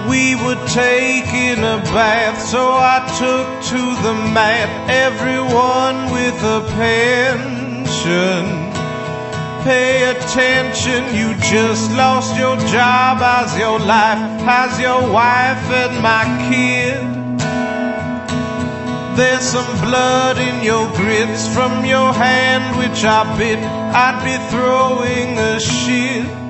We were taking a bath, so I took to the mat. Everyone with a pension, pay attention, you just lost your job. How's your life? How's your wife and my kid? There's some blood in your grits from your hand which I bit. I'd be throwing a shit.